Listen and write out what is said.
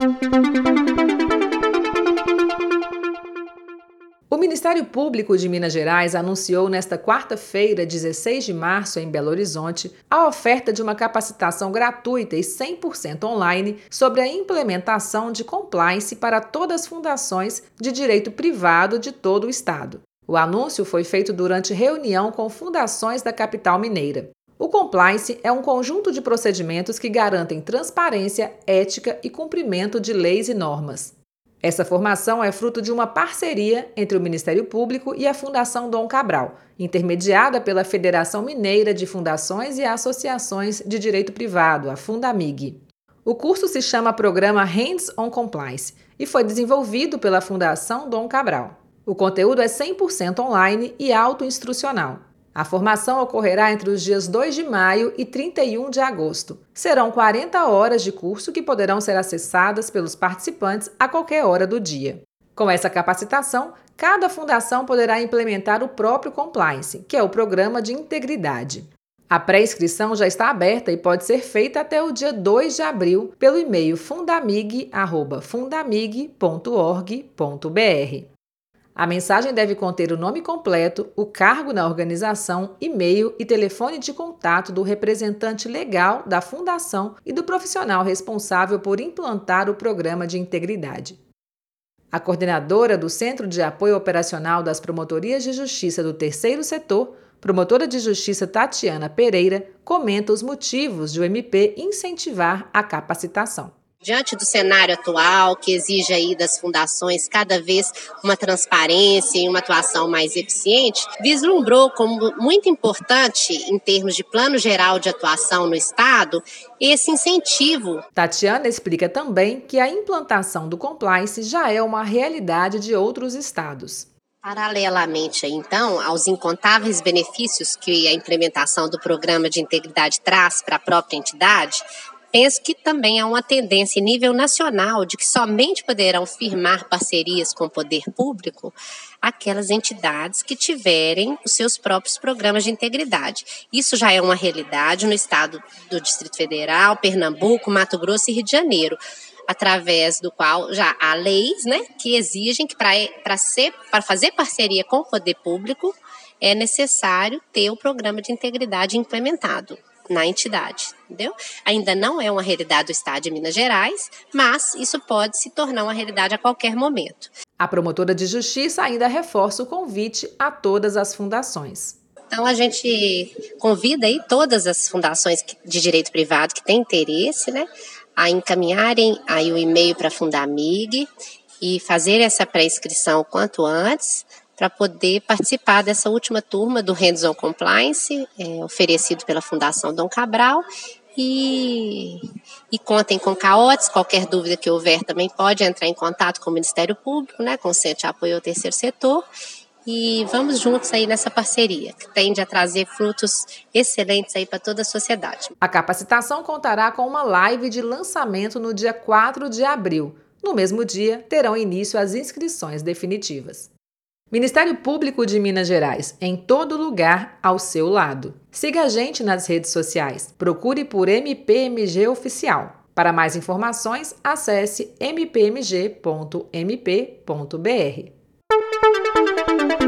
O Ministério Público de Minas Gerais anunciou nesta quarta-feira, 16 de março, em Belo Horizonte, a oferta de uma capacitação gratuita e 100% online sobre a implementação de compliance para todas as fundações de direito privado de todo o estado. O anúncio foi feito durante reunião com fundações da capital mineira. O compliance é um conjunto de procedimentos que garantem transparência, ética e cumprimento de leis e normas. Essa formação é fruto de uma parceria entre o Ministério Público e a Fundação Dom Cabral, intermediada pela Federação Mineira de Fundações e Associações de Direito Privado, a Fundamig. O curso se chama Programa Hands-on Compliance e foi desenvolvido pela Fundação Dom Cabral. O conteúdo é 100% online e autoinstrucional. A formação ocorrerá entre os dias 2 de maio e 31 de agosto. Serão 40 horas de curso que poderão ser acessadas pelos participantes a qualquer hora do dia. Com essa capacitação, cada fundação poderá implementar o próprio compliance, que é o Programa de Integridade. A pré-inscrição já está aberta e pode ser feita até o dia 2 de abril pelo e-mail fundamig@fundamig.org.br. A mensagem deve conter o nome completo, o cargo na organização, e-mail e telefone de contato do representante legal da fundação e do profissional responsável por implantar o programa de integridade. A coordenadora do Centro de Apoio Operacional das Promotorias de Justiça do Terceiro Setor, promotora de justiça Tatiana Pereira, comenta os motivos de o MP incentivar a capacitação. Diante do cenário atual, que exige aí das fundações cada vez uma transparência e uma atuação mais eficiente, vislumbrou como muito importante, em termos de plano geral de atuação no Estado, esse incentivo. Tatiana explica também que a implantação do compliance já é uma realidade de outros estados. Paralelamente, então, aos incontáveis benefícios que a implementação do programa de integridade traz para a própria entidade, penso que também há uma tendência em nível nacional de que somente poderão firmar parcerias com o poder público aquelas entidades que tiverem os seus próprios programas de integridade. Isso já é uma realidade no estado do Distrito Federal, Pernambuco, Mato Grosso e Rio de Janeiro, através do qual já há leis, que exigem que para fazer parceria com o poder público é necessário ter o programa de integridade implementado na entidade, entendeu? Ainda não é uma realidade do Estado de Minas Gerais, mas isso pode se tornar uma realidade a qualquer momento. A promotora de justiça ainda reforça o convite a todas as fundações. Então a gente convida aí todas as fundações de direito privado que têm interesse, a encaminharem aí o e-mail para a Fundamig e fazer essa pré-inscrição o quanto antes, para poder participar dessa última turma do Hands-on Compliance, oferecido pela Fundação Dom Cabral, e contem com CAOTS. Qualquer dúvida que houver também pode entrar em contato com o Ministério Público, com o Centro de Apoio ao Terceiro Setor, e vamos juntos aí nessa parceria, que tende a trazer frutos excelentes aí para toda a sociedade. A capacitação contará com uma live de lançamento no dia 4 de abril. No mesmo dia, terão início as inscrições definitivas. Ministério Público de Minas Gerais, em todo lugar, ao seu lado. Siga a gente nas redes sociais. Procure por MPMG Oficial. Para mais informações, acesse mpmg.mp.br.